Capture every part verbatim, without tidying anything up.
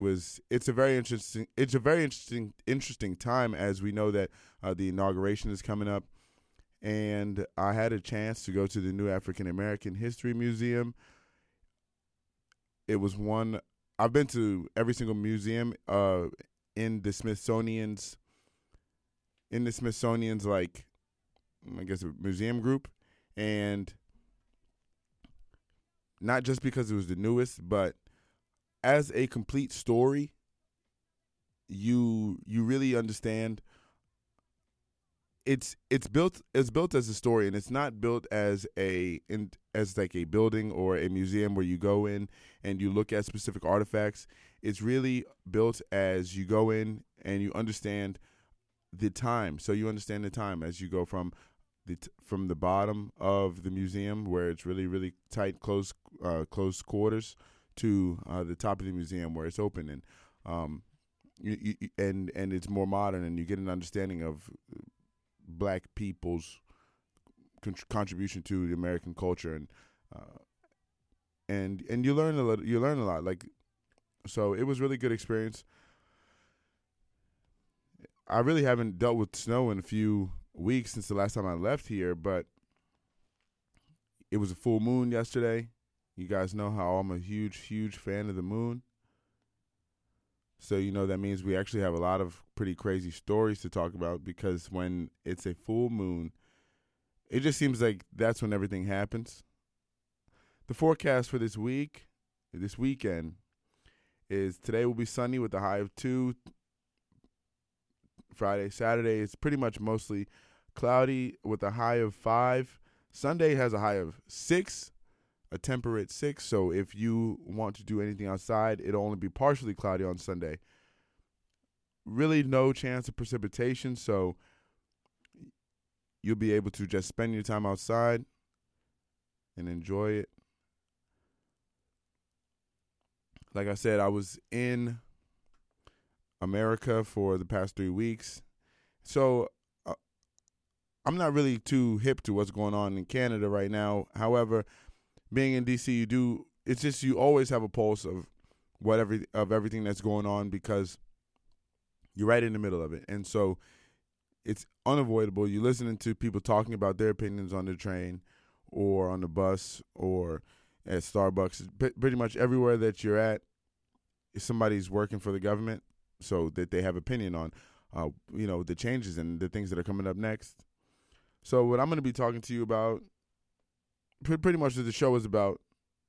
was it's a very interesting it's a very interesting interesting time, as we know that uh, the inauguration is coming up, and I had a chance to go to the New African American History Museum. It was one I've been to every single museum uh, in the Smithsonian's in the Smithsonian's like I guess a museum group, and not just because it was the newest, but as a complete story, you you really understand. It's it's built it's built as a story, and it's not built as a in, as like a building or a museum where you go in and you look at specific artifacts. It's really built as you go in and you understand the time. So you understand the time as you go from the t- from the bottom of the museum, where it's really really tight, close uh, close quarters, to uh, the top of the museum where it's open, and um, you, you, and and it's more modern, and you get an understanding of Black people's con- contribution to the American culture, and uh, and and you learn a little, you learn a lot. Like, so it was a really good experience. I really haven't dealt with snow in a few weeks since the last time I left here, but it was a full moon yesterday. You guys know how I'm a huge, huge fan of the moon. So, you know, that means we actually have a lot of pretty crazy stories to talk about, because when it's a full moon, it just seems like that's when everything happens. The forecast for this week, this weekend, is today will be sunny with a high of two. Friday, Saturday, it's pretty much mostly cloudy with a high of five. Sunday has a high of six, a temperate six. So if you want to do anything outside, it'll only be partially cloudy on Sunday. Really no chance of precipitation, so you'll be able to just spend your time outside and enjoy it. Like I said, I was in America for the past three weeks. So uh, I'm not really too hip to what's going on in Canada right now. However, being in D C, you do it's just you always have a pulse of whatever of everything that's going on, because you're right in the middle of it. And so it's unavoidable. You're listening to people talking about their opinions on the train or on the bus or at Starbucks. P- pretty much everywhere that you're at, somebody's working for the government, so that they have opinion on, uh, you know, the changes and the things that are coming up next. So what I'm going to be talking to you about, pretty much the show is about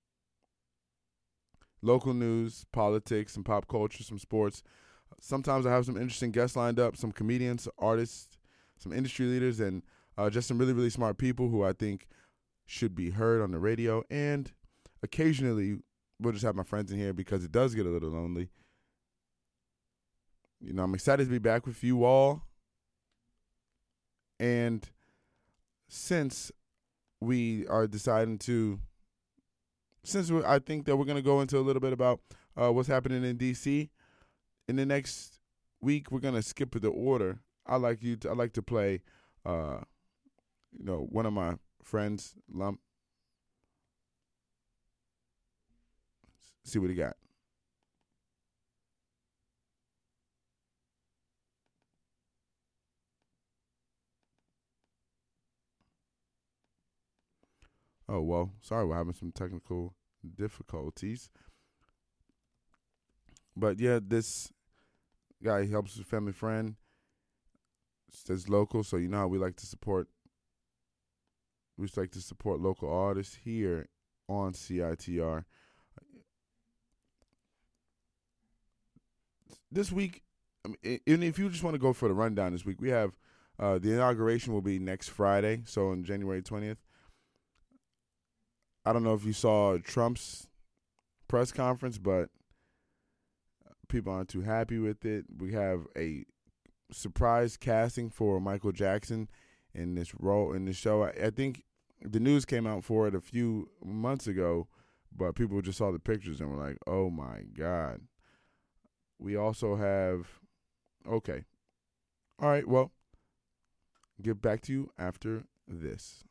local news, politics, and pop culture, some sports. Sometimes I have some interesting guests lined up, some comedians, artists, some industry leaders, and uh, just some really, really smart people who I think should be heard on the radio. And occasionally we'll just have my friends in here, because it does get a little lonely. You know, I'm excited to be back with you all. And since we are deciding to, since we, I think that we're going to go into a little bit about uh, what's happening in D C in the next week, we're going to skip the order. I like you. To, I like to play, uh, you know, one of my friends, Lump. See what he got. Oh, well, sorry, we're having some technical difficulties. But yeah, this guy helps his family friend. Says local, so you know how we like to support. We just like to support local artists here on C I T R. This week, I mean, and if you just want to go for the rundown this week, we have uh, the inauguration will be next Friday, so on January twentieth. I don't know if you saw Trump's press conference, but people aren't too happy with it. We have a surprise casting for Michael Jackson in this role in this show. I, I think the news came out for it a few months ago, but people just saw the pictures and were like, "Oh my God." We also have okay. All right, well, get back to you after this.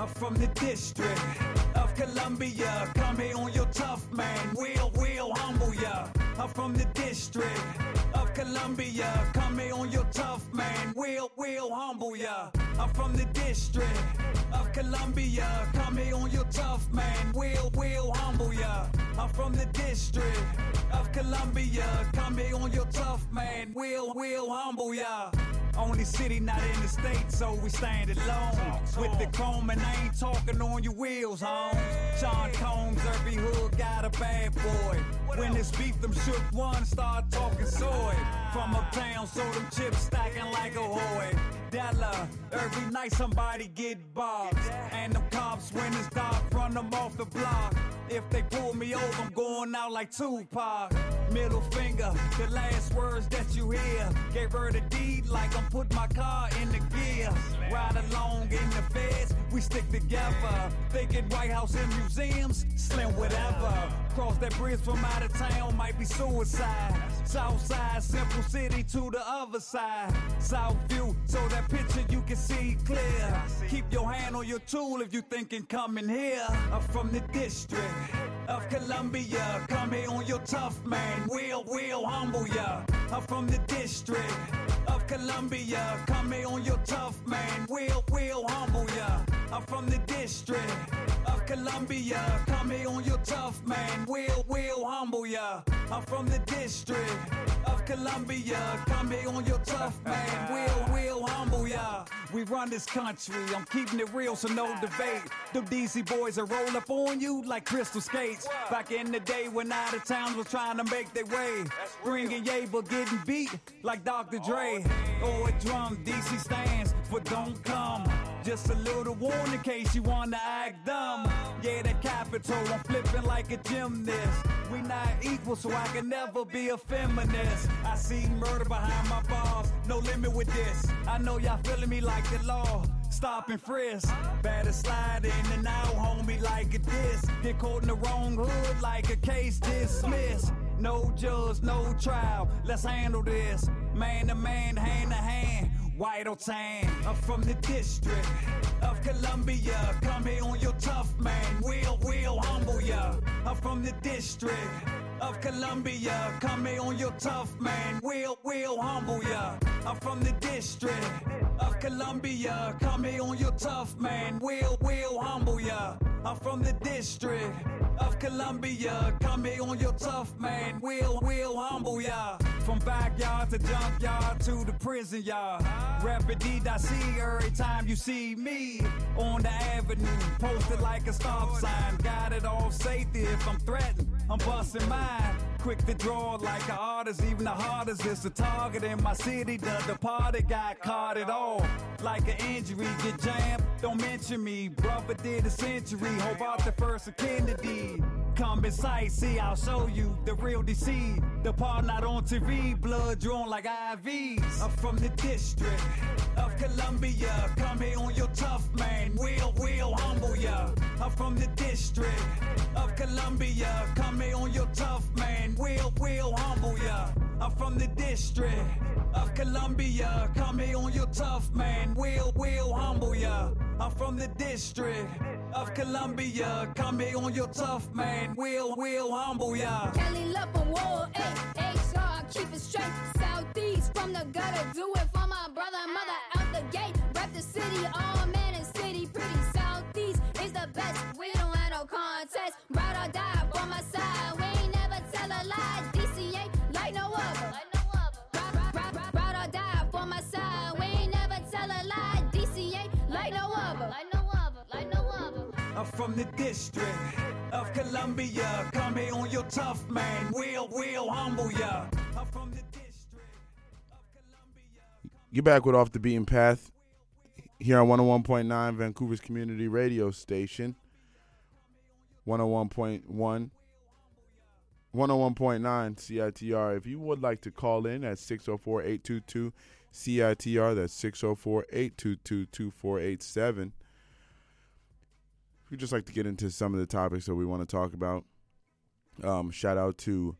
I'm from the District of Columbia. Come here on your tough man. We'll, we'll humble ya. I'm from the District of Columbia. Come here on your tough man. We'll, we'll humble ya. I'm from the District of Columbia. Come here on your tough man. We'll, we'll humble ya. I'm from the District of Columbia. Come here on your tough man. We'll, we'll humble ya. Only city not in the state, so we stand alone. With the chrome and I ain't talking on your wheels, home. Sean Combs, every hood got a bad boy. When it's beef, them shook one, start talking soy. From uptown, so them chips stacking like a hoy. Della, every night somebody get bobbed. And them cops, when it's dark, run them off the block. If they pull me over, I'm going out like Tupac. Middle finger, the last words that you hear. Gave her the deed like I'm putting my car in the gear. Ride along in the feds, we stick together. Thinking White House and museums, slim whatever. Cross that bridge from out of town, might be suicide. South side, Central City to the other side. South view, so that picture you can see clear. Keep your hand on your tool if you thinking coming here. I'm from the District of Columbia. Come here on your tough man. We'll, we'll humble ya. I'm from the District of Columbia. Come here on your tough man. We'll, we'll humble ya. I'm from the District of Columbia. Come here on your tough man. We'll, we'll humble ya. I'm from the District of Columbia. Come here on your tough man. We'll, we'll humble ya. We run this country. I'm keeping it real, so no debate. Them D C boys will roll up on you like crystal skates. Back in the day when out of towns was trying to make their way. Bringing Yable getting beat like Doctor Dre. Or a drum, D C stands for don't come. Just a little warning in case you wanna act dumb. Yeah, the Capitol, I'm flipping like a gymnast. We not equal, so I can never be a feminist. I see murder behind my bars, no limit with this. I know y'all feeling me like the law. Stop and frisk. Better slide in and out, homie, like a diss. Get caught in the wrong hood like a case dismissed. No judge, no trial. Let's handle this. Man to man, hand to hand. White or tan. I'm from the District of Columbia. Come here on your tough man. We'll, we'll humble ya. I'm from the District of Columbia. Come here on your tough man. We'll, we'll humble ya. I'm from the District of Columbia. Come here on your tough man. We'll, we'll humble ya. I'm from the District of Columbia. Come here on your tough man. We'll, we'll humble ya. From backyard to junkyard to the prison yard. Rapid D C every time you see me on the avenue. Posted like a stop sign. Got it all safety if I'm threatened. I'm busting mine. Quick to draw like an artist. Even the hardest is the target in my city. The departed got caught it all. Like an injury, get jammed. Don't mention me. Brother did a century. Hope out the first of Kennedy. Come inside, see, I'll show you the real D C. The part not on T V, blood drawn like I Vs. I'm from the District of Columbia. Come here on your tough man. We'll, we'll humble ya. I'm from the District of Columbia. Come here on your tough man. We'll, we'll humble ya. I'm from the District of Columbia. Come here on your tough man. We'll, we'll humble ya. I'm from the District of Columbia. Come here on your tough man. We'll, we'll humble ya. Kelly Lup on wall, A H R, keep it straight. Southeast from the gutter, do it for my brother and mother out the gate. Rep the city, all man and city pretty. Southeast is the best, we don't have no contest. Ride or die for my side, we ain't never tell a lie. D C ain't like no other. Ride, ride, ride, ride, ride or die for my side, we ain't never tell a lie. D C ain't like no other. Like no other, like no other. I'm from the District of Columbia. Come here on your tough man. We'll, we'll humble ya. I'm from the District of Columbia. You're back with Off the Beaten Path here on one oh one point nine Vancouver's community radio station. one oh one point one, one oh one point nine C I T R. If you would like to call in at six oh four, eight two two, C I T R, that's six oh four, eight two two, two four eight seven. If you'd just like to get into some of the topics that we want to talk about, um, shout out to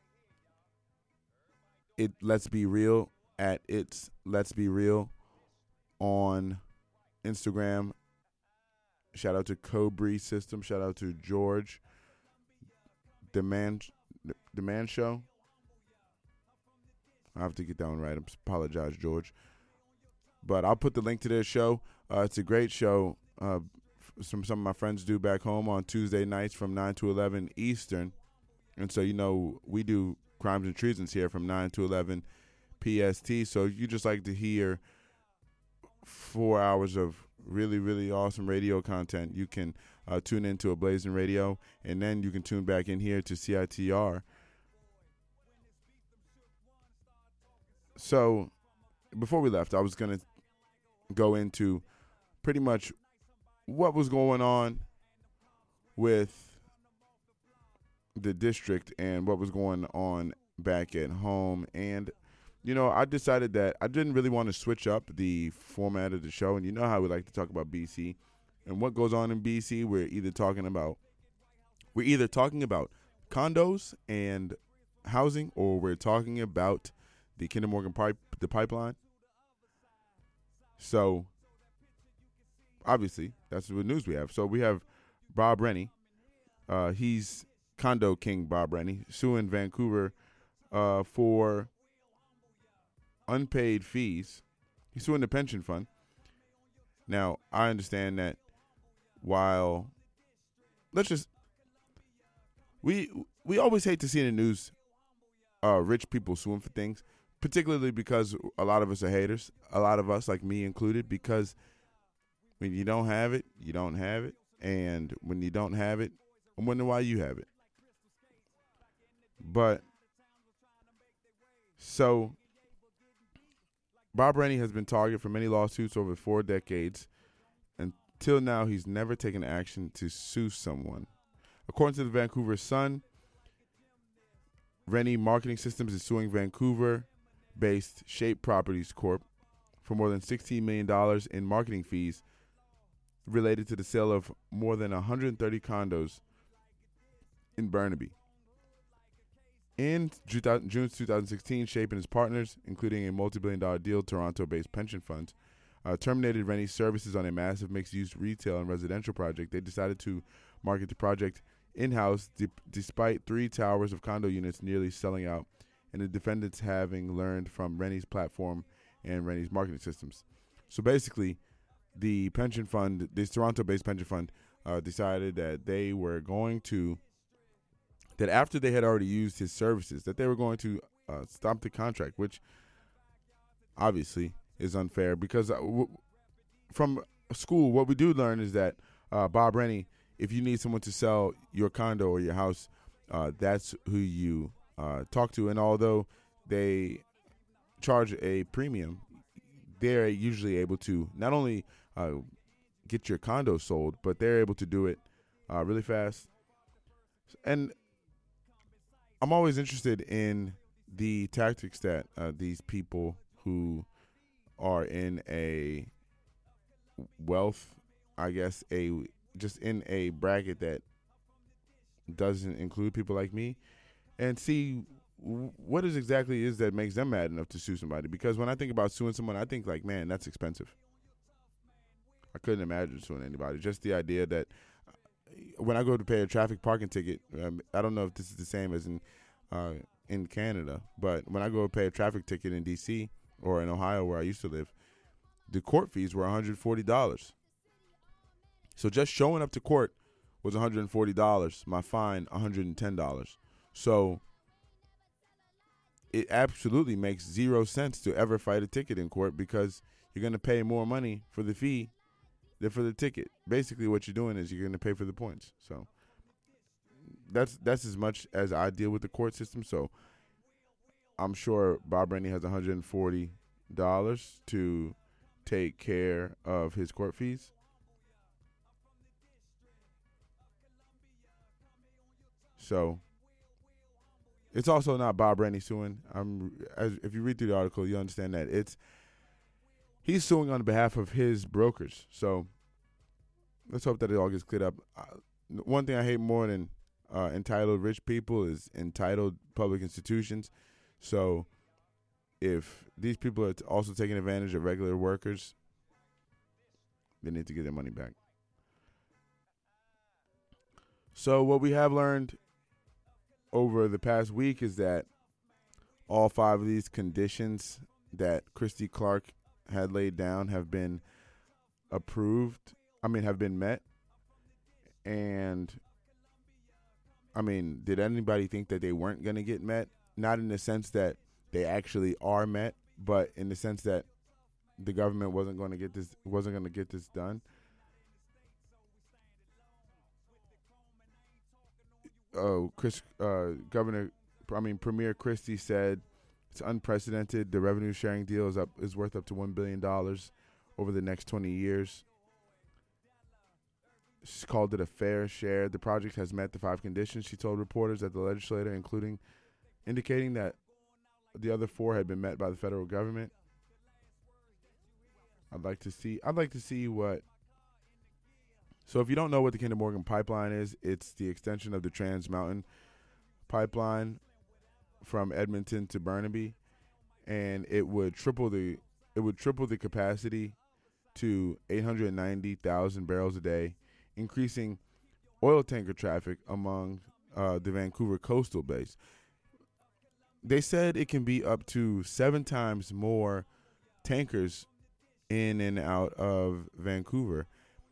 it. Let's Be Real at It's Let's Be Real on Instagram Shout out to Cobri System. Shout out to George. The Man, the Man Show. I have to get that one right. I apologize, George. But I'll put the link to their show. Uh, it's a great show. Uh, some some of my friends do back home on Tuesday nights from nine to eleven Eastern. And so, you know, we do Crimes and Treasons here from nine to eleven P S T. So you just like to hear four hours of really, really awesome radio content. You can uh, tune into a Blazing Radio, and then you can tune back in here to C I T R. So before we left, I was going to go into pretty much what was going on with the district and what was going on back at home. And, you know, I decided that I didn't really want to switch up the format of the show. And you know how we like to talk about B C and what goes on in B C. We're either talking about we're either talking about condos and housing, or we're talking about the Kinder Morgan pipe, the pipeline. So, obviously, that's what news we have. So we have Bob Rennie. Uh, he's Condo King Bob Rennie, suing Vancouver uh, for unpaid fees. He's suing the pension fund. Now, I understand that while, let's just, we we always hate to see in the news uh, rich people suing for things, particularly because a lot of us are haters, a lot of us, like me included, because when you don't have it, you don't have it. And when you don't have it, I'm wondering why you have it. But, so, Bob Rennie has been targeted for many lawsuits over four decades. Until now, he's never taken action to sue someone. According to the Vancouver Sun, Rennie Marketing Systems is suing Vancouver-based Shape Properties Corp for more than sixteen million dollars in marketing fees related to the sale of more than one hundred thirty condos in Burnaby. In June twenty sixteen, Shape and his partners, including a multi-billion dollar deal Toronto-based pension funds, uh, terminated Rennie's services on a massive mixed-use retail and residential project. They decided to market the project in-house de- despite three towers of condo units nearly selling out, and the defendants having learned from Rennie's platform and Rennie's marketing systems. So basically, the pension fund, this Toronto-based pension fund, uh, decided that they were going to, that after they had already used his services, that they were going to uh, stop the contract, which obviously is unfair because uh, w- from school, what we do learn is that uh, Bob Rennie, if you need someone to sell your condo or your house, uh, that's who you uh, talk to. And although they charge a premium, they're usually able to not only uh, get your condo sold, but they're able to do it uh, really fast. And I'm always interested in the tactics that uh, these people who are in a wealth, I guess, a just in a bracket that doesn't include people like me, and see what is exactly is that makes them mad enough to sue somebody. Because when I think about suing someone, I think like, man, that's expensive. I couldn't imagine suing anybody. Just the idea that when I go to pay a traffic parking ticket, um, I don't know if this is the same as in uh, in Canada, but when I go to pay a traffic ticket in D C or in Ohio where I used to live, the court fees were one hundred forty dollars. So just showing up to court was one hundred forty dollars. My fine, one hundred ten dollars. So it absolutely makes zero sense to ever fight a ticket in court because you're going to pay more money for the fee than for the ticket. Basically what you're doing is you're going to pay for the points. So that's that's as much as I deal with the court system. So I'm sure Bob Rennie has one hundred forty dollars to take care of his court fees. So it's also not Bob Rennie suing. I'm, as, if you read through the article, you understand that it's he's suing on behalf of his brokers. So let's hope that it all gets cleared up. Uh, one thing I hate more than uh, entitled rich people is entitled public institutions. So if these people are t- also taking advantage of regular workers, they need to get their money back. So what we have learned over the past week is that all five of these conditions that Christy Clark had laid down have been approved. I mean, have been met. And, I mean, did anybody think that they weren't going to get met? Not in the sense that they actually are met, but in the sense that the government wasn't going to get this wasn't going to get this done. Oh, Chris, uh, Governor, I mean Premier Christie said it's unprecedented. The revenue sharing deal is up is worth up to one billion dollars over the next twenty years. She called it a fair share. The project has met the five conditions, she told reporters at the legislature, including indicating that the other four had been met by the federal government. I'd like to see. I'd like to see what. So, if you don't know what the Kinder Morgan pipeline is, it's the extension of the Trans Mountain pipeline from Edmonton to Burnaby, and it would triple the it would triple the capacity to eight hundred ninety thousand barrels a day, increasing oil tanker traffic among uh, the Vancouver coastal base. They said it can be up to seven times more tankers in and out of Vancouver.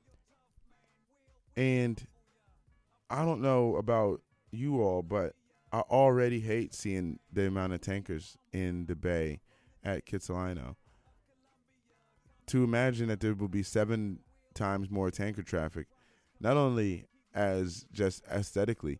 And I don't know about you all, but I already hate seeing the amount of tankers in the bay at Kitsilano. To imagine that there will be seven times more tanker traffic, not only as just aesthetically,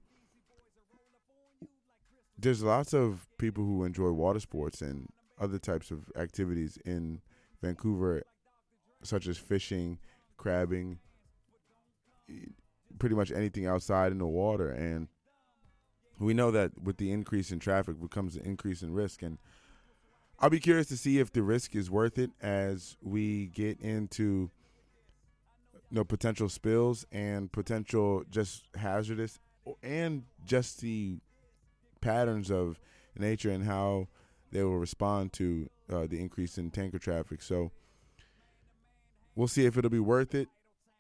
there's lots of people who enjoy water sports and other types of activities in Vancouver, such as fishing, crabbing, pretty much anything outside in the water. And we know that with the increase in traffic becomes an increase in risk. And I'll be curious to see if the risk is worth it as we get into, you know, potential spills and potential just hazardous and just the patterns of nature and how they will respond to uh, the increase in tanker traffic. So we'll see if it'll be worth it.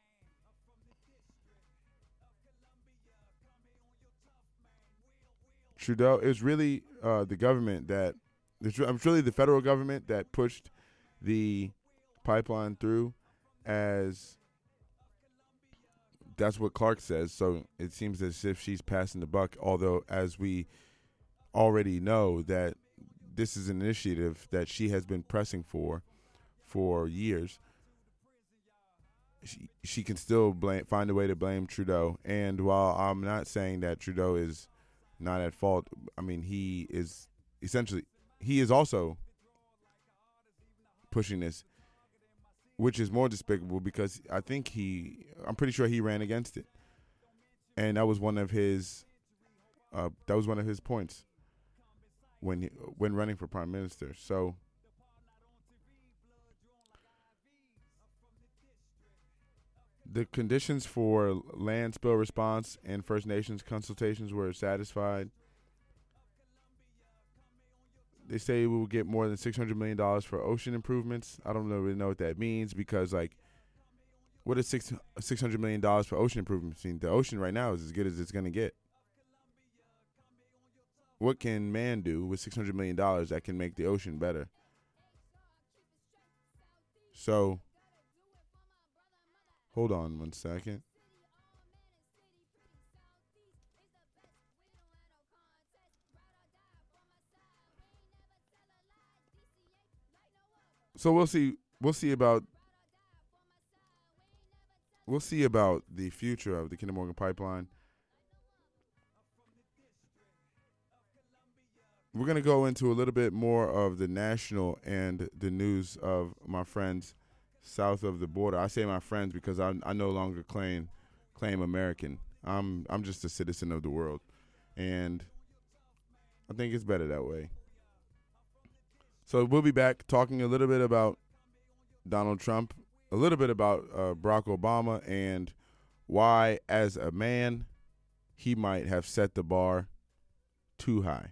Trudeau, it was really uh, the government that, it's really the federal government that pushed the pipeline through, as that's what Clark says. So it seems as if she's passing the buck, although as we already know that this is an initiative that she has been pressing for for years. She, she can still blame, find a way to blame Trudeau. And while I'm not saying that Trudeau is not at fault, I mean, he is essentially, he is also pushing this, which is more despicable because I think he, I'm pretty sure he ran against it. And that was one of his, uh, that was one of his points when, he, when running for prime minister. So the conditions for land spill response and First Nations consultations were satisfied. They say we will get more than six hundred million dollars for ocean improvements. I don't really know what that means because, like, what is six, $600 million dollars for ocean improvements mean? The ocean right now is as good as it's going to get. What can man do with six hundred million dollars that can make the ocean better? So, hold on one second. So we'll see. We'll see about. We'll see about the future of the Kinder Morgan pipeline. We're going to go into a little bit more of the national and the news of my friends south of the border. I say my friends because I, I no longer claim claim American. I'm I'm just a citizen of the world, and I think it's better that way. So we'll be back talking a little bit about Donald Trump, a little bit about uh, Barack Obama, and why, as a man, he might have set the bar too high.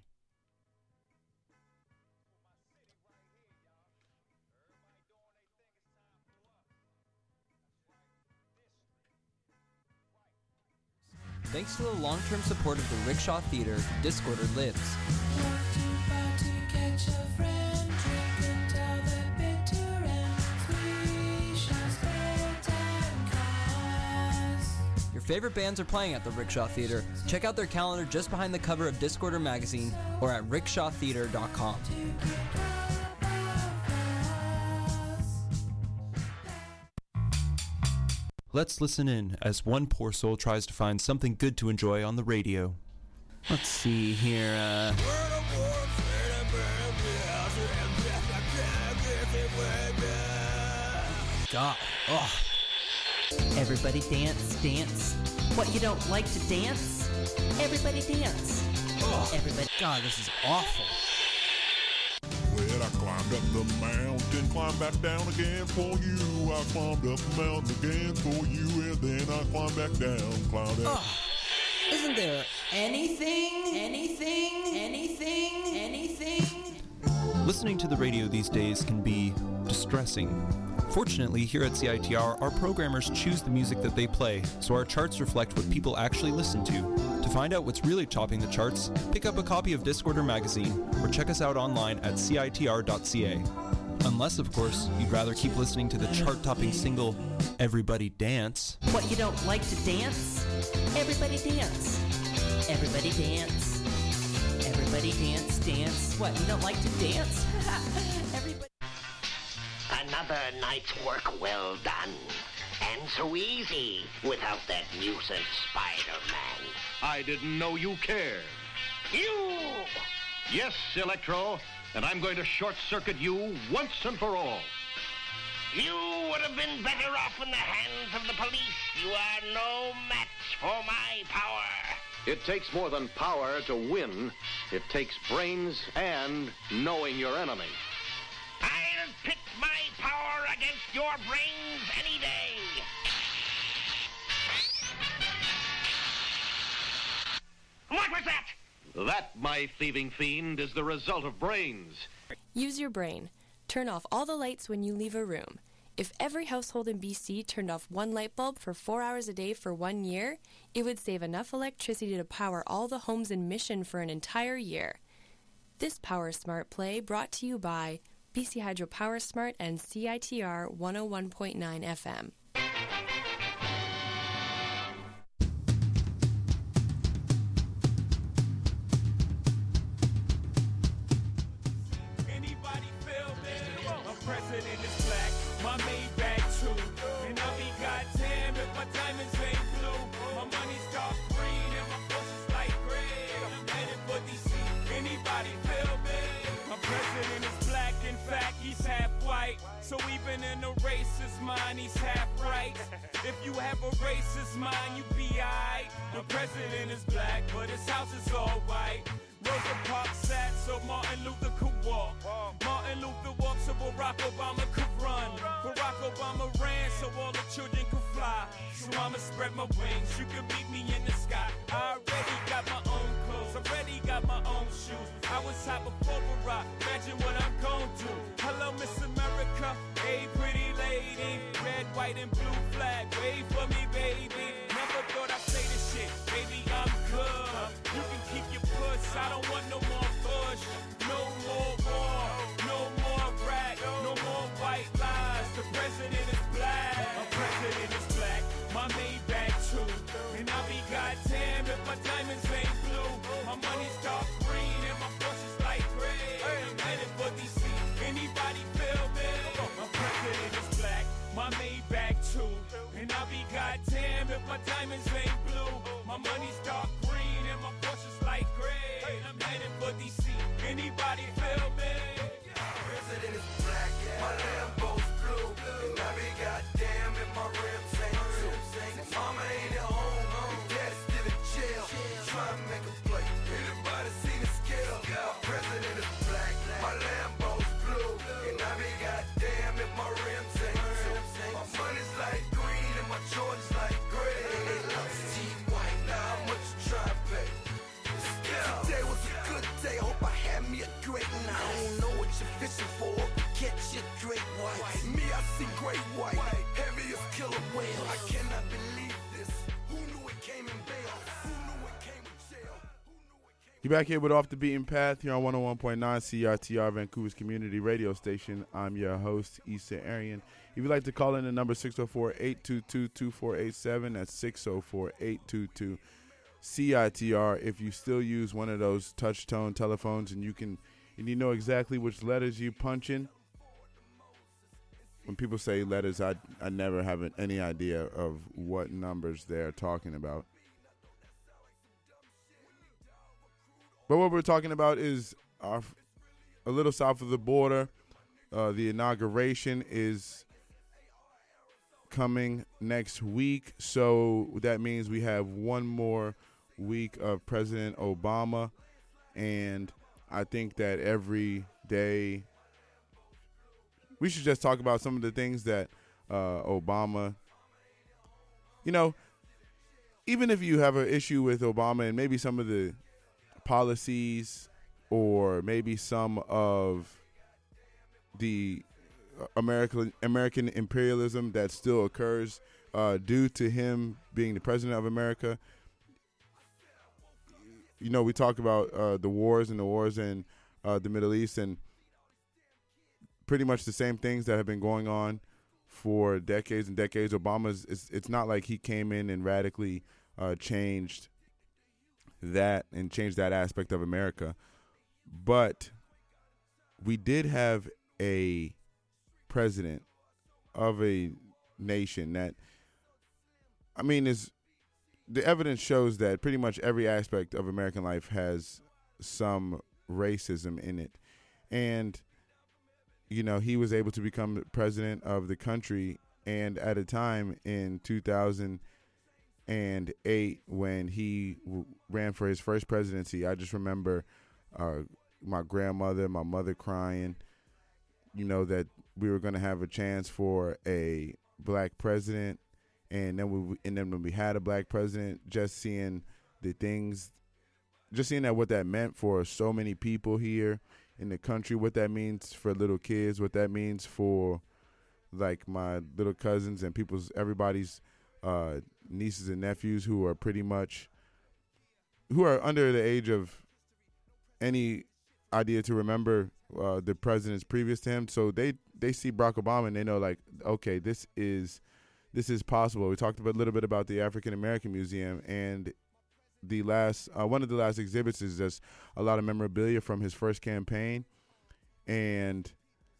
thanks to the long-term support of the Rickshaw Theater, Discorder lives. Your favorite bands are playing at the Rickshaw Theater. Check out their calendar just behind the cover of Discorder magazine or at rickshaw theater dot com. Let's listen in as one poor soul tries to find something good to enjoy on the radio. Let's see here, uh... God, oh. Everybody dance, dance. What, you don't like to dance? Everybody dance. Oh, Everybody. God, this is awful. Well, I climbed up the mountain, climbed back down again for you. I climbed up the mountain again for you, and then I climbed back down, climbed down. Oh, isn't there Anything, anything, anything, anything. Listening to the radio these days can be distressing. Fortunately, here at C I T R, our programmers choose the music that they play, so our charts reflect what people actually listen to. To find out what's really topping the charts, pick up a copy of Discorder magazine, or check us out online at C I T R dot C A. Unless, of course, you'd rather keep listening to the chart-topping single, Everybody Dance. What, you don't like to dance? Everybody dance. Everybody dance. Everybody dance, dance. What, you don't like to dance? Everybody. Another night's work well done. And so easy without that nuisance Spider-Man. I didn't know you cared. You! Yes, Electro, and I'm going to short-circuit you once and for all. You would have been better off in the hands of the police. You are no match for my power. It takes more than power to win. It takes brains and knowing your enemy. I'll pit my power against your brains any day. What was that? That, my thieving fiend, is the result of brains. Use your brain. Turn off all the lights when you leave a room. If every household in B C turned off one light bulb for four hours a day for one year, it would save enough electricity to power all the homes in Mission for an entire year. This Power Smart play brought to you by B C Hydro Power Smart and C I T R one oh one point nine F M. Anybody feel me? My president is black, my Maybach too. And I'll be goddamn if my diamonds ain't blue. My money's dark green and my Porsche's light gray. I'm headed for D C. Anybody feel me? My president is black, in fact he's half white. So even in a racist mind, he's half right. If you have a racist mind, you be aight. The president is black, but his house is all white. Rosa Parks sat so Martin Luther could walk. Martin Luther walked so Barack Obama could run. Barack Obama ran so all the children could fly. So I'ma spread my wings, you can meet me in the sky. I already got my own clothes, already got my own shoes. I was hot before Barack, imagine what I'm gon' do. Hello Miss America, hey pretty lady. Red, white and blue flag, wave for me baby. Never thought I'd say this shit, baby I'm good. You can keep your puss, I don't want no more push. No more war, no more rag, no more white lies. The president is black, my president is black, my Maybach too. And I'll be goddamn if my diamonds ain't blue. My money's dark green and my Porsche's light gray. I'm headed for D C, anybody feel me? My president is black, my Maybach too. And I'll be goddamn if my diamonds ain't blue. My money's dark green and my Porsche's light gray. I'm headed for D C, anybody feel me? President is black, my Lambo's blue. And I be goddamn if my rims ain't too. Mama ain't at home, and dad's still in jail. Trying to make a play. Anybody see the scale? My president is black, my Lambo's blue. And I be goddamn if my rims ain't too. My money's like green and my Jordan's like gray. Team white, now how much you try to pay? Today was a good day, hope I had me a great night. I don't know what you're fishing for, but catch your great white. Me, I see great white, heavy as killer whale. I cannot believe this, who knew it came in bales? You're back here with Off the Beaten Path here on one oh one point nine C R T R, Vancouver's community radio station. I'm your host, Issa Arian. If you'd like to call in, the number six oh four, eight two two, two four eight seven. That's six oh four, eight two two, C I T R. If you still use one of those touch tone telephones and you can, and you know exactly which letters you punch in. When people say letters, I, I never have any idea of what numbers they're talking about. But what we're talking about is our, a little south of the border. Uh, the inauguration is coming next week. So that means we have one more week of President Obama. And I think that every day we should just talk about some of the things that uh, Obama, you know, even if you have an issue with Obama and maybe some of the policies or maybe some of the American American imperialism that still occurs uh, due to him being the president of America. You know, we talk about uh, the wars and the wars in uh, the Middle East and pretty much the same things that have been going on for decades and decades. Obama's, it's, it's not like he came in and radically uh, changed that and change that aspect of America. But we did have a president of a nation that, I mean, is the evidence shows that pretty much every aspect of American life has some racism in it. And, you know, he was able to become president of the country, and at a time in two thousand and eight when he w- ran for his first presidency, I just remember uh, my grandmother, my mother crying, you know, that we were going to have a chance for a black president. And then we, and then when we had a black president, just seeing the things, just seeing that what that meant for so many people here in the country, what that means for little kids, what that means for like my little cousins and people's, everybody's uh, nieces and nephews who are pretty much, who are under the age of any idea to remember uh, the presidents previous to him. So they, they see Barack Obama and they know, like, okay, this is, this is possible. We talked about, a little bit about the African American Museum, and the last, uh, one of the last exhibits is just a lot of memorabilia from his first campaign. And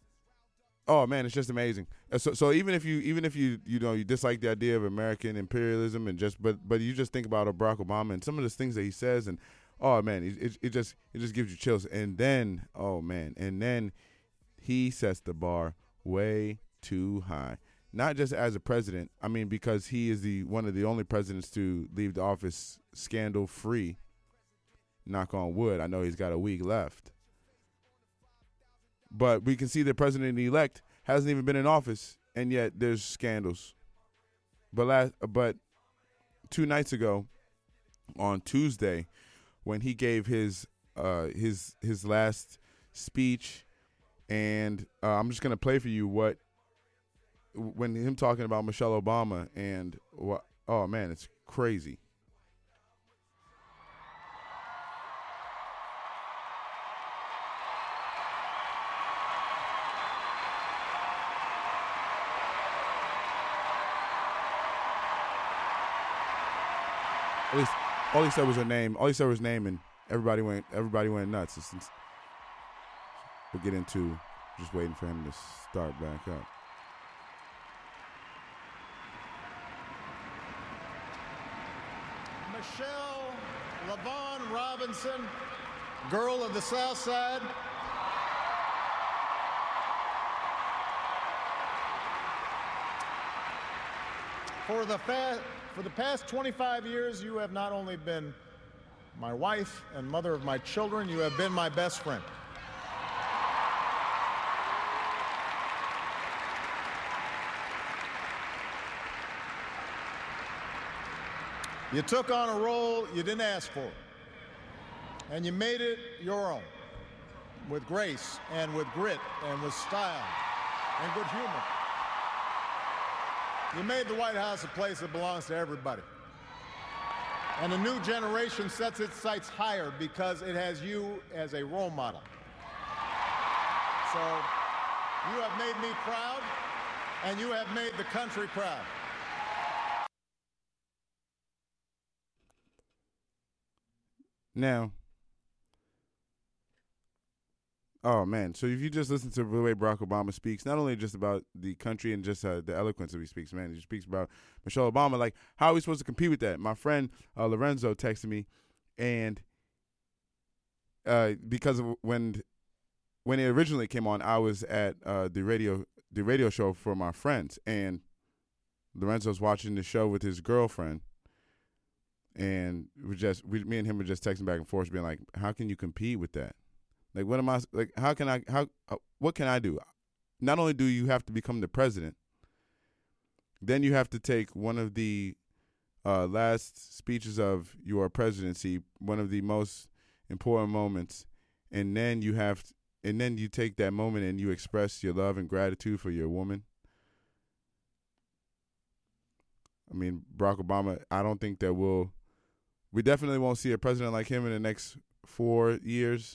oh man, it's just amazing. So, so even if you, even if you, you know, you dislike the idea of American imperialism and just, but, but you just think about Barack Obama and some of the things that he says, and oh man, it, it just, it just gives you chills. And then, oh man, and then he sets the bar way too high. Not just as a president, I mean, because he is the one of the only presidents to leave the office scandal free. Knock on wood. I know he's got a week left. But we can see the president-elect hasn't even been in office, and yet there's scandals. But last, but two nights ago, on Tuesday, when he gave his uh, his his last speech, and uh, I'm just gonna play for you what when him talking about Michelle Obama and what. Oh man, it's crazy. At least all he said was her name. All he said was her name, and everybody went. Everybody went nuts. It's, it's, we'll get into just waiting for him to start back up. Michelle LaVaughn Robinson, girl of the South Side. For the fa- for the past twenty-five years, you have not only been my wife and mother of my children, you have been my best friend. You took on a role you didn't ask for, and you made it your own, with grace and with grit and with style and good humor. You made the White House a place that belongs to everybody. And the new generation sets its sights higher because it has you as a role model. So you have made me proud, and you have made the country proud. Now, oh man, so if you just listen to the way Barack Obama speaks, not only just about the country and just uh, the eloquence that he speaks, man, he speaks about Michelle Obama, like how are we supposed to compete with that? My friend uh, Lorenzo texted me, and uh, because of when when it originally came on, I was at uh, the radio the radio show for my friends, and Lorenzo's watching the show with his girlfriend. And we just, we, me and him were just texting back and forth, being like, "How can you compete with that? Like, what am I like? How can I? How? Uh, what can I do? Not only do you have to become the president, then you have to take one of the uh, last speeches of your presidency, one of the most important moments, and then you have, to, and then you take that moment and you express your love and gratitude for your woman." I mean, Barack Obama, I don't think that we'll. We definitely won't see a president like him in the next four years.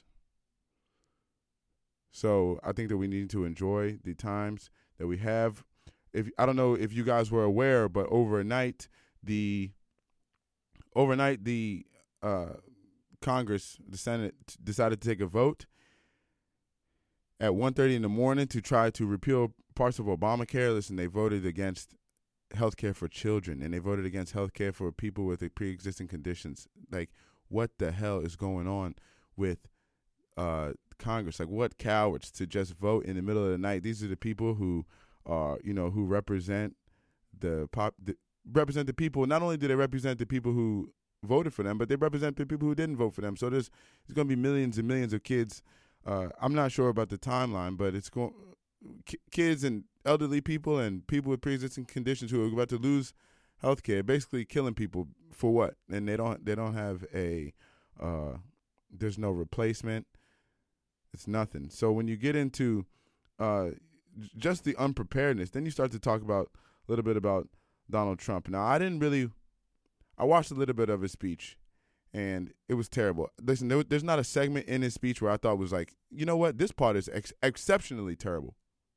So I think that we need to enjoy the times that we have. If I don't know if you guys were aware, but overnight the overnight the uh, Congress, the Senate, decided to take a vote at one thirty in the morning to try to repeal parts of Obamacare. Listen, they voted against health care for children, and they voted against health care for people with a pre-existing conditions. Like, what the hell is going on with uh, Congress? Like, what cowards to just vote in the middle of the night. These are the people who are, you know, who represent the pop, the, represent the people. Not only do they represent the people who voted for them, but they represent the people who didn't vote for them. So there's, there's going to be millions and millions of kids. Uh, I'm not sure about the timeline, but it's going k- kids and elderly people and people with pre-existing conditions who are about to lose health care, basically killing people for what? And they don't they don't have a uh, there's no replacement. It's nothing. So when you get into uh, just the unpreparedness, then you start to talk about a little bit about Donald Trump. Now, I didn't really I watched a little bit of his speech, and it was terrible. Listen, there, there's not a segment in his speech where I thought was like, you know what, this part is ex- exceptionally terrible.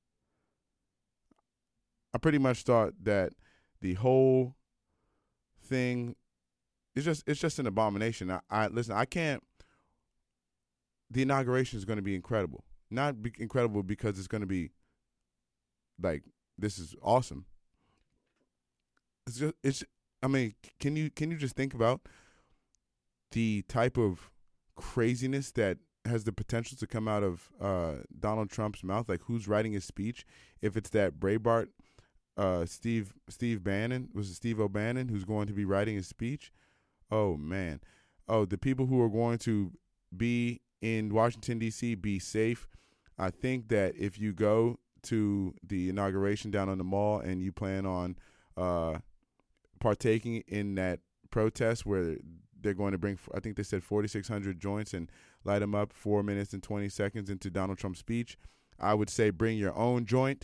I pretty much thought that the whole thing is just it's just an abomination. I, I listen, I can't the inauguration is going to be incredible. Not be incredible because it's going to be like this is awesome. It's just it's I mean, can you can you just think about the type of craziness that has the potential to come out of uh, Donald Trump's mouth? Like, who's writing his speech? If it's that Breitbart Uh, Steve Steve Bannon, was it Steve O'Bannon who's going to be writing his speech? Oh, man. Oh, the people who are going to be in Washington, D C, be safe. I think that if you go to the inauguration down on the mall and you plan on uh, partaking in that protest where they're going to bring, I think they said forty-six hundred joints and light them up four minutes and twenty seconds into Donald Trump's speech, I would say bring your own joint,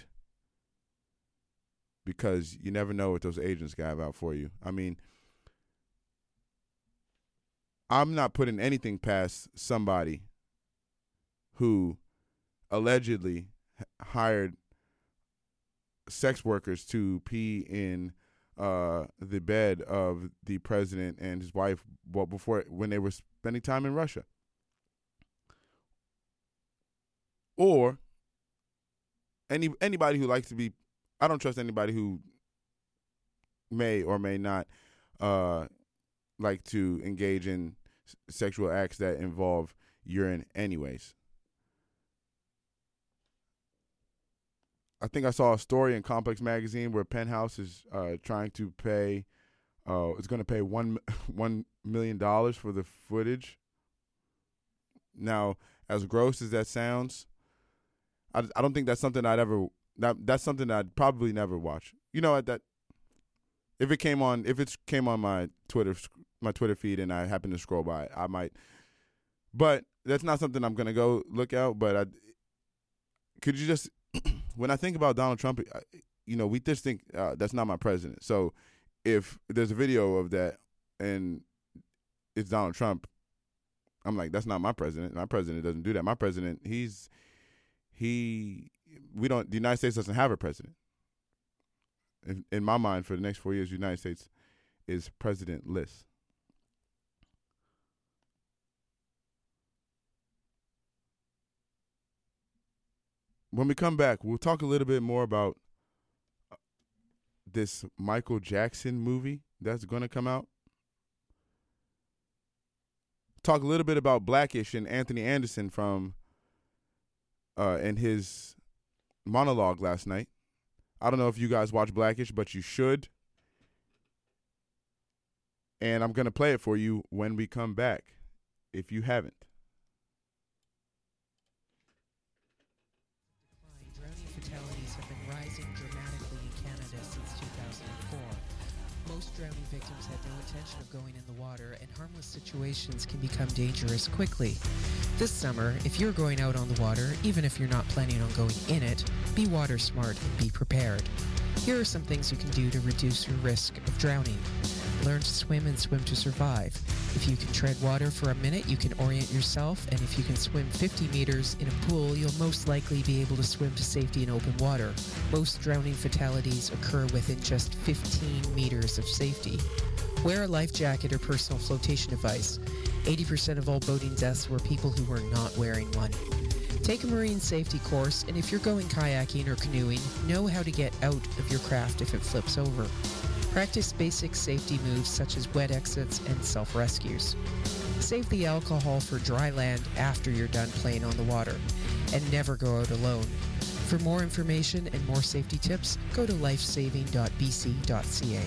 because you never know what those agents have out for you. I mean, I'm not putting anything past somebody who allegedly hired sex workers to pee in uh, the bed of the president and his wife well, before when they were spending time in Russia. Or any anybody who likes to be I don't trust anybody who may or may not uh, like to engage in s- sexual acts that involve urine anyways. I think I saw a story in Complex Magazine where Penthouse is uh, trying to pay, uh, it's going to pay one, one million dollars for the footage. Now, as gross as that sounds, I, I don't think that's something I'd ever That that's something I'd probably never watch. You know that if it came on, if it came on my Twitter, my Twitter feed, and I happen to scroll by, I might. But that's not something I'm gonna go look out. But I, could you just, when I think about Donald Trump, you know, we just think uh, that's not my president. So if there's a video of that, and it's Donald Trump, I'm like, that's not my president. My president doesn't do that. My president, he's he. We don't. The United States doesn't have a president. In, in my mind, for the next four years, the United States is presidentless. When we come back, we'll talk a little bit more about this Michael Jackson movie that's going to come out. Talk a little bit about Blackish and Anthony Anderson from uh, in his monologue last night. I don't know if you guys watch Blackish, but you should. And I'm going to play it for you when we come back, if you haven't. Drowning fatalities have been rising dramatically in Canada since two thousand four. Most drowning victims had no intention of going in the water, and harmless situations can become dangerous quickly. This summer, if you're going out on the water, even if you're not planning on going in it, be water smart and be prepared. Here are some things you can do to reduce your risk of drowning. Learn to swim and swim to survive. If you can tread water for a minute, you can orient yourself, and if you can swim fifty meters in a pool, you'll most likely be able to swim to safety in open water. Most drowning fatalities occur within just fifteen meters of safety. Wear a life jacket or personal flotation device. eighty percent of all boating deaths were people who were not wearing one. Take a marine safety course, and if you're going kayaking or canoeing, know how to get out of your craft if it flips over. Practice basic safety moves such as wet exits and self-rescues. Save the alcohol for dry land after you're done playing on the water, and never go out alone. For more information and more safety tips, go to lifesaving dot b c dot c a.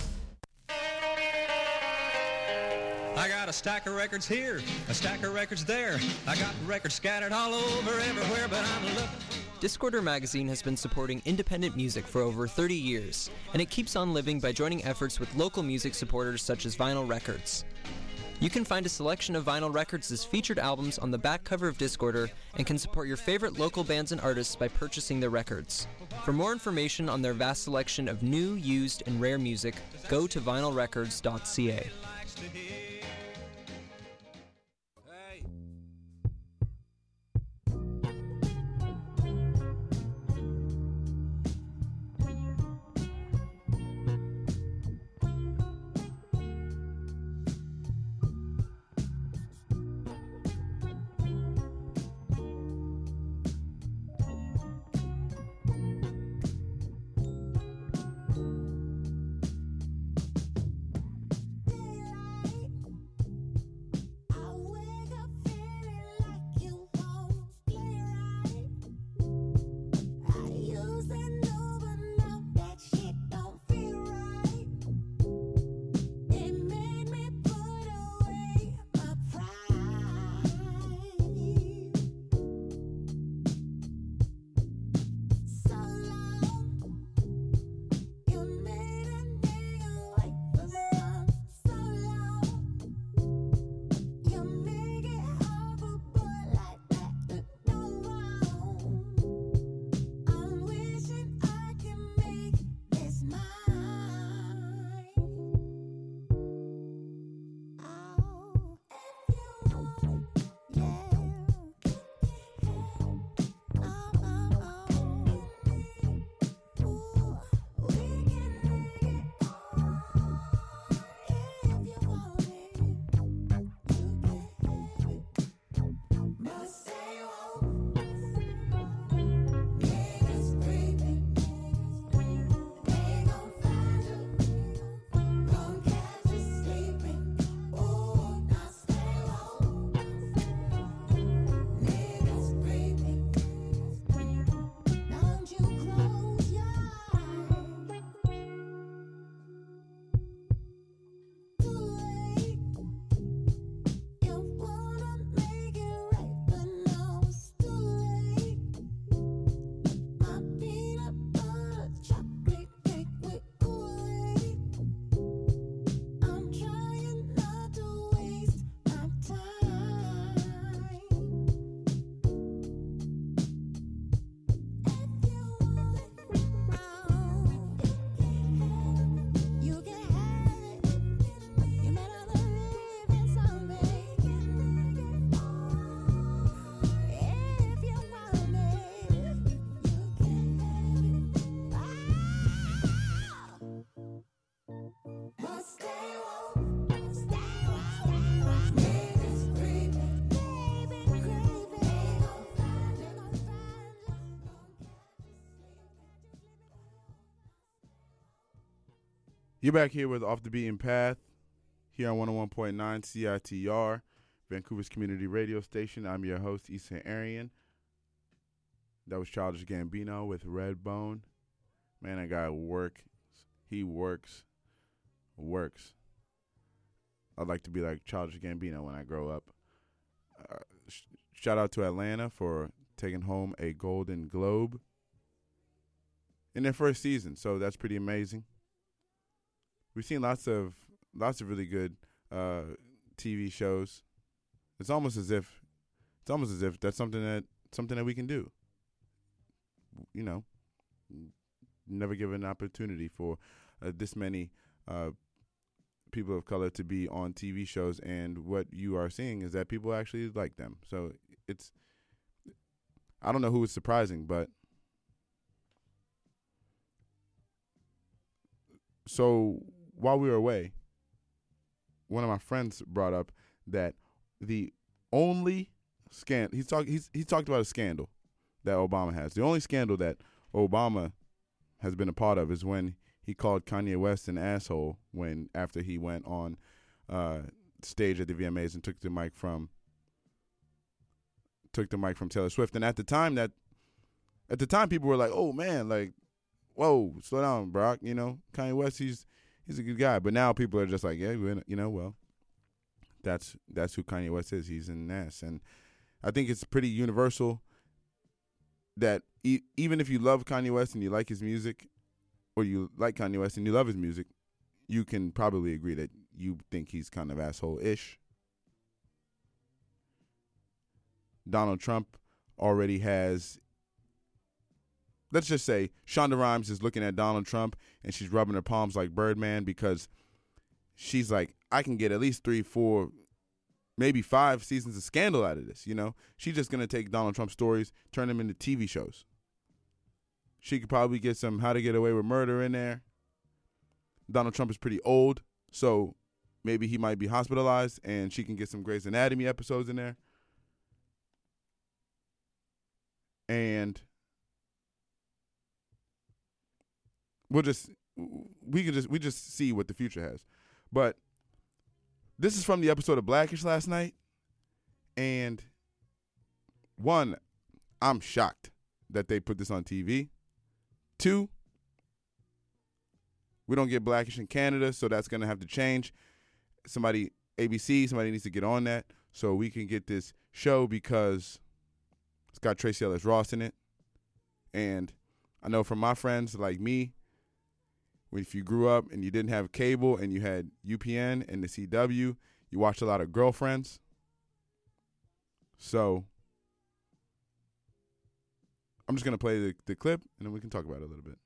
I got a stack of records here, a stack of records there. I got records scattered all over everywhere, but I'm looking. Discorder Magazine has been supporting independent music for over thirty years, and it keeps on living by joining efforts with local music supporters such as Vinyl Records. You can find a selection of Vinyl Records' featured albums on the back cover of Discorder and can support your favorite local bands and artists by purchasing their records. For more information on their vast selection of new, used, and rare music, go to vinyl records dot c a. You're back here with Off the Beaten Path here on one oh one point nine C I T R, Vancouver's community radio station. I'm your host, Issa Arian. That was Childish Gambino with Redbone. Man, that guy works. He works. Works. I'd like to be like Childish Gambino when I grow up. Uh, sh- shout out to Atlanta for taking home a Golden Globe in their first season, so that's pretty amazing. We've seen lots of lots of really good uh, T V shows. It's almost as if it's almost as if that's something that something that we can do. You know, never give an opportunity for uh, this many uh, people of color to be on T V shows, and what you are seeing is that people actually like them. So it's, I don't know who is surprising, but so while we were away, one of my friends brought up that the only scandal he's talked he's he talked about a scandal that Obama has. The only scandal that Obama has been a part of is when he called Kanye West an asshole when after he went on uh, stage at the V M As and took the mic from took the mic from Taylor Swift. And at the time that at the time people were like, "Oh man, like, whoa, slow down, Brock. You know, Kanye West, he's he's a good guy." But now people are just like, "Yeah, you know, well, that's that's who Kanye West is. He's an ass." And I think it's pretty universal that e- even if you love Kanye West and you like his music, or you like Kanye West and you love his music, you can probably agree that you think he's kind of asshole-ish. Donald Trump already has, let's just say, Shonda Rhimes is looking at Donald Trump and she's rubbing her palms like Birdman because she's like, I can get at least three, four, maybe five seasons of Scandal out of this, you know? She's just going to take Donald Trump's stories, turn them into T V shows. She could probably get some How to Get Away with Murder in there. Donald Trump is pretty old, so maybe he might be hospitalized, and she can get some Grey's Anatomy episodes in there. And we'll just we can just we just see what the future has. But this is from the episode of Blackish last night, and one, I'm shocked that they put this on T V. Two, we don't get Blackish in Canada, so that's going to have to change. Somebody, A B C, somebody needs to get on that so we can get this show because it's got Tracee Ellis Ross in it. And I know from my friends like me, if you grew up and you didn't have cable and you had U P N and the C W, you watched a lot of Girlfriends. So I'm just going to play the, the clip, and then we can talk about it a little bit.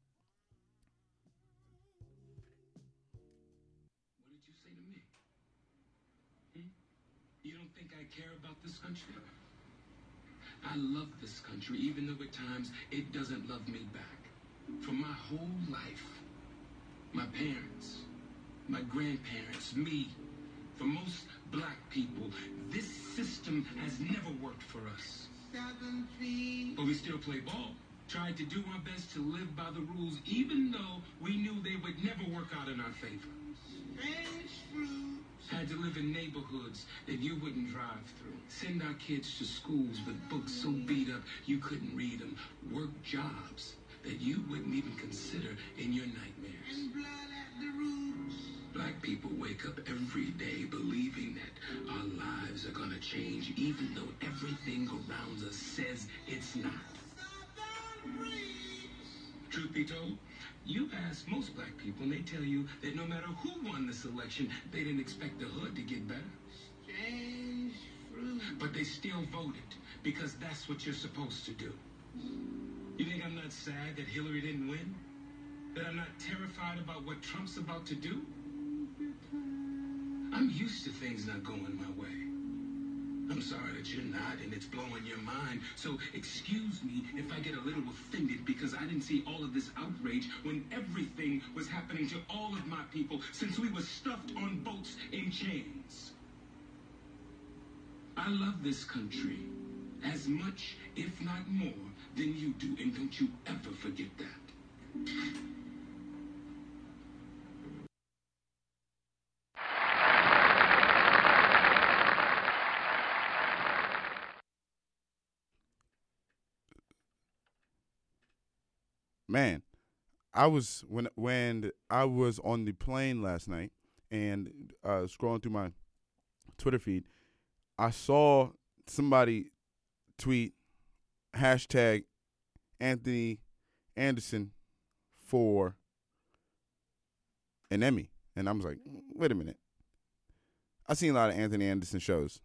What did you say to me? Hmm? You don't think I care about this country? I love this country, even though at times it doesn't love me back. For my whole life, my parents, my grandparents, me, for most black people, this system has never worked for us. But we still play ball. Tried to do our best to live by the rules, even though we knew they would never work out in our favor. Had to live in neighborhoods that you wouldn't drive through. Send our kids to schools with books so beat up you couldn't read them. Work jobs that you wouldn't even consider in your nightmares. And blood at the roots. Black people wake up every day believing that our lives are gonna change, even though everything around us says it's not. Truth be told, you ask most black people and they tell you that no matter who won this election, they didn't expect the hood to get better. Strange fruit. But they still voted because that's what you're supposed to do. You think I'm not sad that Hillary didn't win? That I'm not terrified about what Trump's about to do? I'm used to things not going my way. I'm sorry that you're not, and it's blowing your mind. So excuse me if I get a little offended because I didn't see all of this outrage when everything was happening to all of my people since we were stuffed on boats in chains. I love this country as much, if not more, than you do, and don't you ever forget that. man, I was when when I was on the plane last night and uh, scrolling through my Twitter feed, I saw somebody tweet hashtag Anthony Anderson for an Emmy. And I was like, wait a minute. I've seen a lot of Anthony Anderson shows.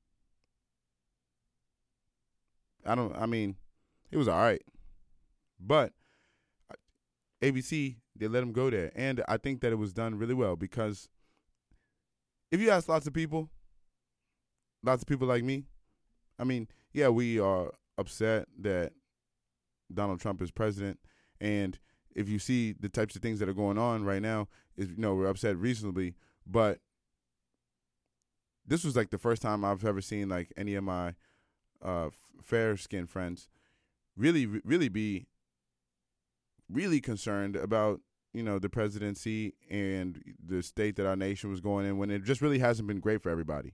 I don't, I mean, it was all right. But A B C, they let him go there. And I think that it was done really well because if you ask lots of people, lots of people like me, I mean, yeah, we are upset that Donald Trump is president. And if you see the types of things that are going on right now, is you know, we're upset reasonably. But this was like the first time I've ever seen like any of my uh, fair-skinned friends really, really be really concerned about, you know, the presidency and the state that our nation was going in when it just really hasn't been great for everybody.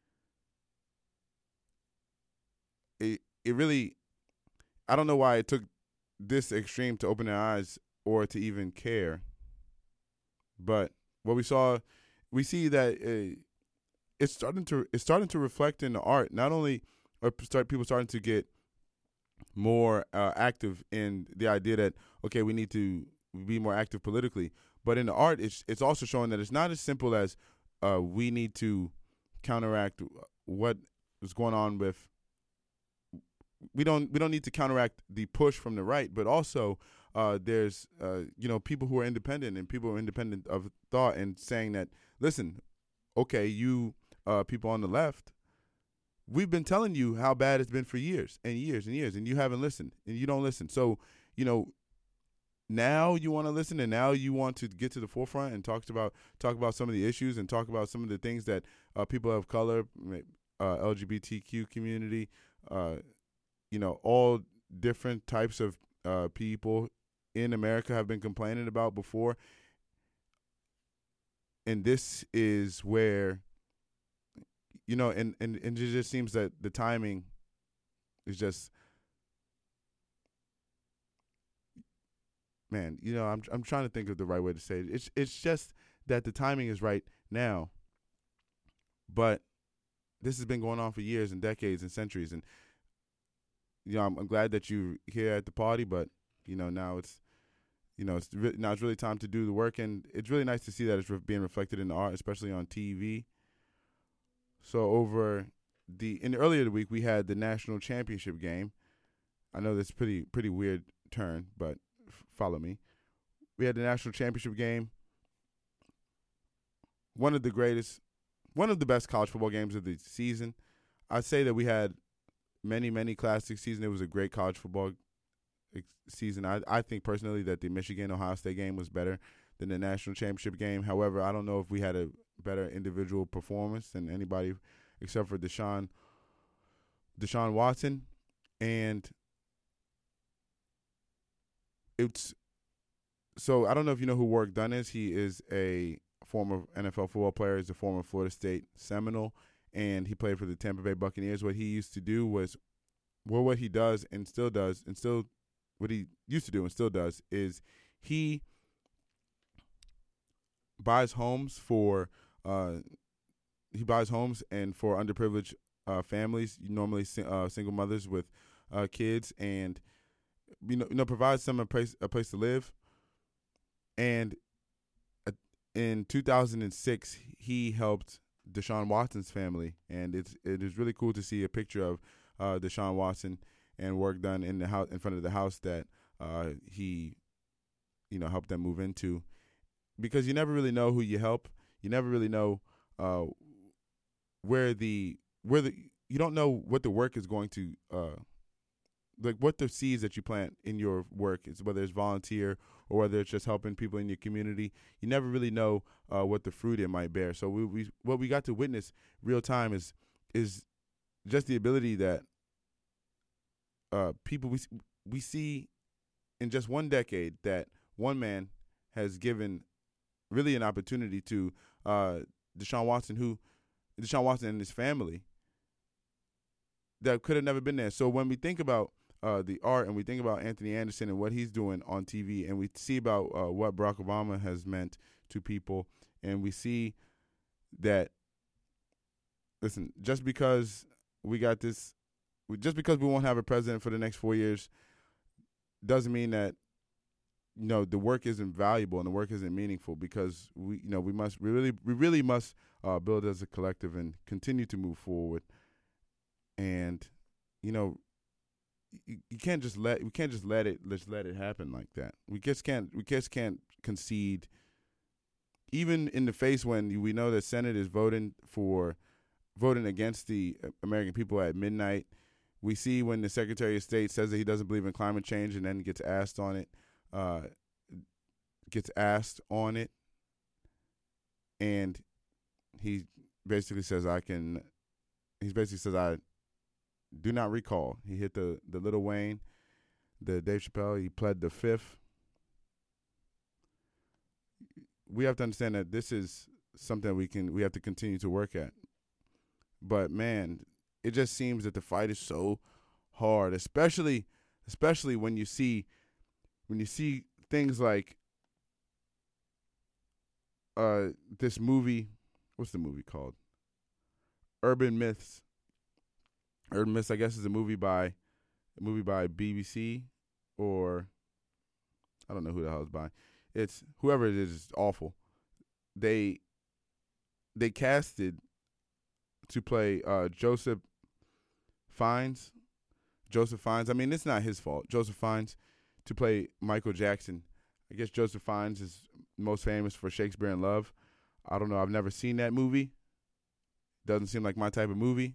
It it really, I don't know why it took this extreme to open their eyes or to even care. But what we saw, we see that uh, it's starting to it's starting to reflect in the art. Not only are start people starting to get more uh, active in the idea that okay, we need to be more active politically, but in the art, it's it's also showing that it's not as simple as uh, we need to counteract what is going on with. We don't we don't need to counteract the push from the right, but also uh, there's uh, you know people who are independent and people who are independent of thought and saying that listen, okay, you uh, people on the left, we've been telling you how bad it's been for years and years and years, and you haven't listened and you don't listen. So you know now you want to listen and now you want to get to the forefront and talk about talk about some of the issues and talk about some of the things that uh, people of color, uh, L G B T Q community. Uh, You know, all different types of uh, people in America have been complaining about before. And this is where, you know, and, and, and it just seems that the timing is just, man, you know, I'm I'm trying to think of the right way to say it. It's, it's just that the timing is right now. But this has been going on for years and decades and centuries. And you know, I'm, I'm glad that you're here at the party, but you know, now it's, you know, it's re- now it's really time to do the work, and it's really nice to see that it's re- being reflected in the art, especially on T V. So over the in the earlier the week, we had the national championship game. I know that's pretty pretty weird turn, but f- follow me. We had the national championship game. One of the greatest, one of the best college football games of the season. I'd say that we had many, many classic season. It was a great college football season. I, I think personally that the Michigan-Ohio State game was better than the national championship game. However, I don't know if we had a better individual performance than anybody except for Deshaun, Deshaun Watson. And it's so I don't know if you know who Warrick Dunn is. He is a former N F L football player. He's a former Florida State Seminole. And he played for the Tampa Bay Buccaneers. What he used to do was, well, what he does and still does, and still what he used to do and still does is he buys homes for uh, he buys homes and for underprivileged uh, families, normally uh, single mothers with uh, kids, and you know, you know, provides them a place a place to live. And in two thousand six, he helped Deshaun Watson's family, and it's it is really cool to see a picture of uh, Deshaun Watson and work done in the house in front of the house that uh, he, you know, helped them move into, because you never really know who you help. You never really know uh, where the where the you don't know what the work is going to uh, like what the seeds that you plant in your work is, whether it's volunteer or whether it's just helping people in your community. You never really know uh, what the fruit it might bear. So we, we what we got to witness real time is is just the ability that uh, people we we see in just one decade that one man has given really an opportunity to uh, Deshaun Watson, who Deshaun Watson and his family that could have never been there. So when we think about uh, the art and we think about Anthony Anderson and what he's doing on T V, and we see about uh, what Barack Obama has meant to people, and we see that, listen, just because we got this, just because we won't have a president for the next four years doesn't mean that, you know, the work isn't valuable and the work isn't meaningful, because we, you know, we must we really we really must uh, build as a collective and continue to move forward. And, you know, you, you can't just let we can't just let it let's let it happen like that. We just can't we just can't concede, even in the face when we know the Senate is voting for voting against the American people at midnight. We see when the Secretary of State says that he doesn't believe in climate change and then gets asked on it, uh, gets asked on it, and he basically says, "I can." He basically says, "I do not recall." He hit the the Lil Wayne, the Dave Chappelle. He pled the fifth. We have to understand that this is something we can we have to continue to work at. But man, it just seems that the fight is so hard, especially especially when you see when you see things like uh this movie. What's the movie called? Urban Myths. Urban Myths, I guess, is a movie by a movie by B B C, or I don't know who the hell it's by. It's whoever it is. It's awful. They they casted to play uh, Joseph Fiennes. Joseph Fiennes. I mean, it's not his fault. Joseph Fiennes to play Michael Jackson. I guess Joseph Fiennes is most famous for Shakespeare in Love. I don't know. I've never seen that movie. Doesn't seem like my type of movie.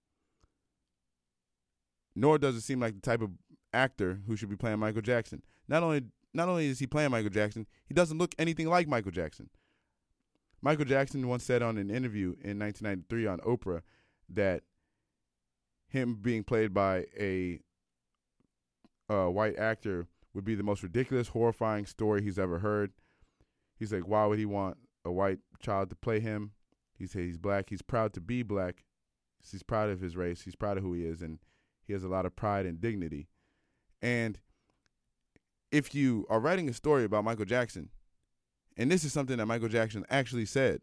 Nor does it seem like the type of actor who should be playing Michael Jackson. Not only not only is he playing Michael Jackson, he doesn't look anything like Michael Jackson. Michael Jackson once said on an interview in nineteen ninety-three on Oprah that him being played by a uh, white actor would be the most ridiculous, horrifying story he's ever heard. He's like, why would he want a white child to play him? He said he's black. He's proud to be black. He's proud of his race. He's proud of who he is, and he has a lot of pride and dignity. And if you are writing a story about Michael Jackson, and this is something that Michael Jackson actually said,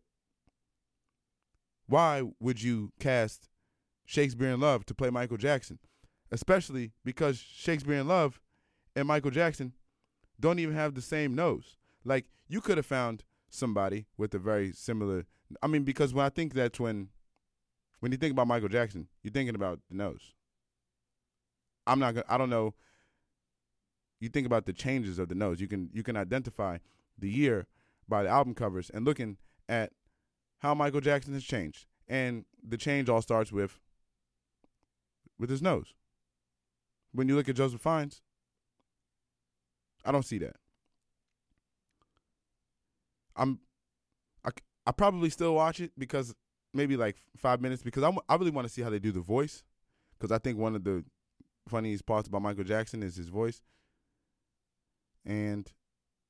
why would you cast Shakespeare in Love to play Michael Jackson? Especially because Shakespeare in Love and Michael Jackson don't even have the same nose. Like, you could have found somebody with a very similar, I mean, because when I think that's when, when you think about Michael Jackson, you're thinking about the nose. I'm not gonna, I don't know. You think about the changes of the nose. You can, you can identify the year by the album covers and looking at how Michael Jackson has changed. And the change all starts with, with his nose. When you look at Joseph Fiennes, I don't see that. I'm, I, I probably still watch it because maybe like five minutes because I'm, I really want to see how they do the voice, because I think one of the funniest parts about Michael Jackson is his voice. And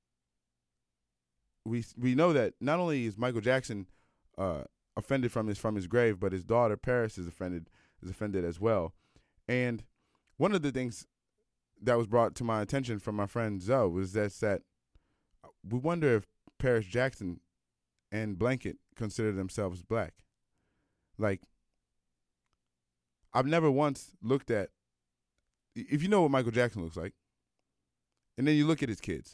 we we know that not only is Michael Jackson uh, offended from his from his grave, but his daughter Paris is offended is offended as well. And one of the things that was brought to my attention from my friend Zoe was that that we wonder if Paris Jackson and Blanket consider themselves black. Like, I've never once looked at, if you know what Michael Jackson looks like, and then you look at his kids,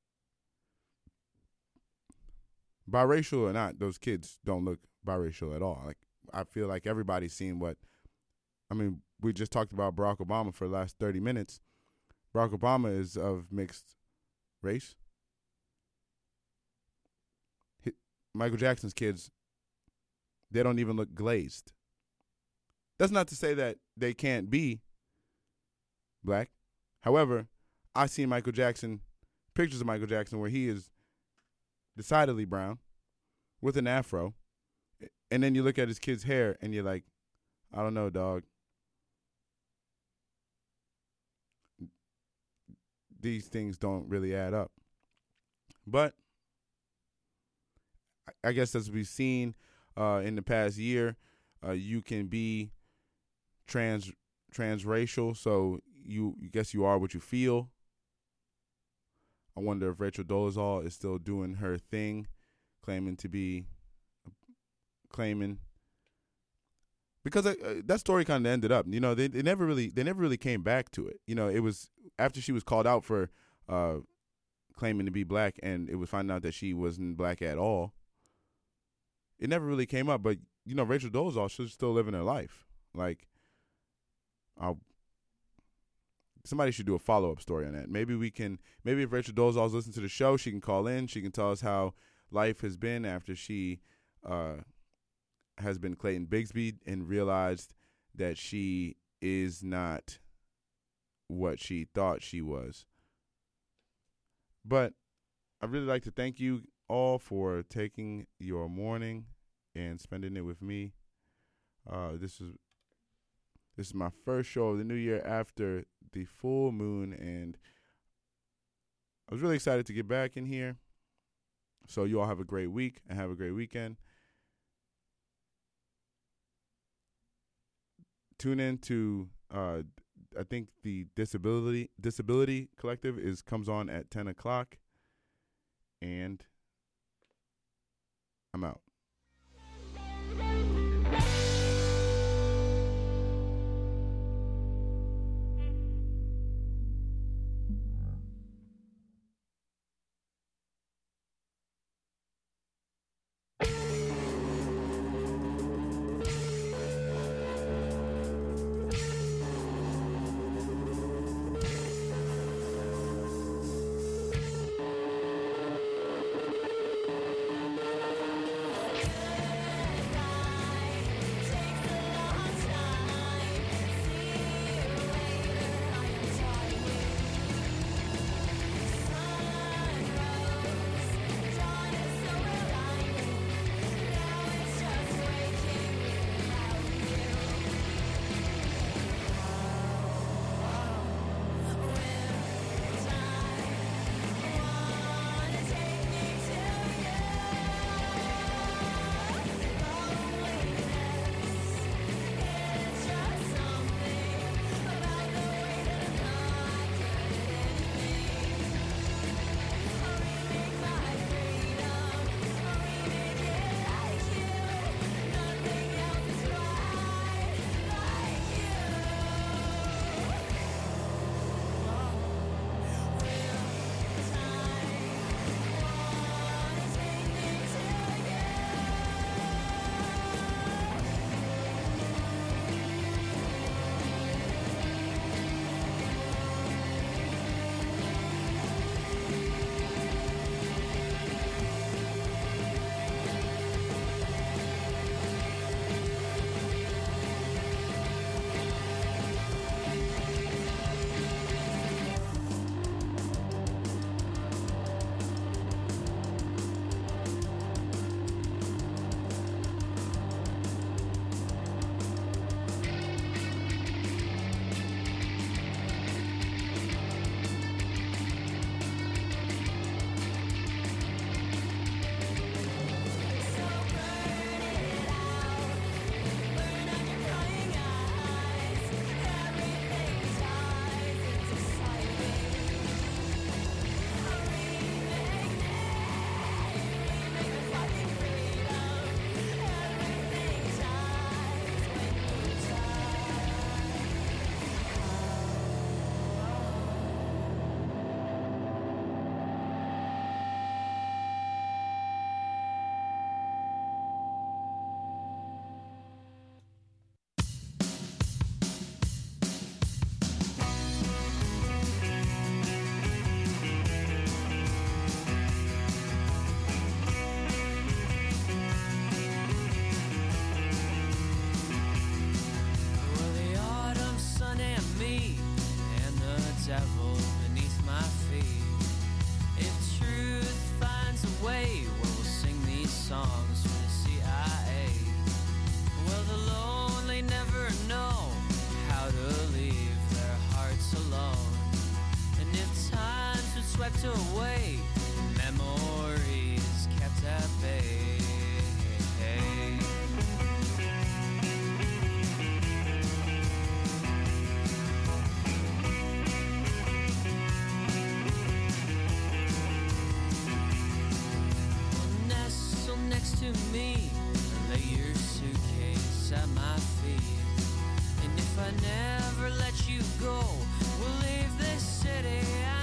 biracial or not, those kids don't look biracial at all. Like, I feel like everybody's seen what, I mean, we just talked about Barack Obama for the last thirty minutes. Barack Obama is of mixed race. He, Michael Jackson's kids, they don't even look glazed. That's not to say that they can't be black. However, I see Michael Jackson, pictures of Michael Jackson where he is decidedly brown with an afro. And then you look at his kid's hair and you're like, I don't know, dog. These things don't really add up. But I guess as we've seen uh, in the past year, uh, you can be trans transracial. So you, you guess you are what you feel. I wonder if Rachel Dolezal is still doing her thing, claiming to be, claiming, because I, uh, that story kind of ended up. You know, they, they never really they never really came back to it. You know, it was after she was called out for uh, claiming to be black, and it was found out that she wasn't black at all. It never really came up, but you know, Rachel Dolezal should still living her life. Like, I'll. Somebody should do a follow-up story on that. Maybe we can, maybe if Rachel Dolezal's listening to the show, she can call in. She can tell us how life has been after she uh, has been Clayton Bigsby and realized that she is not what she thought she was. But I'd really like to thank you all for taking your morning and spending it with me. Uh, this is This is my first show of the new year after the full moon, and I was really excited to get back in here. So you all have a great week and have a great weekend. Tune in to, uh, I think the Disability Disability Collective is comes on at ten o'clock, and I'm out. next to me, lay your suitcase at my feet. And if I never let you go, we'll leave this city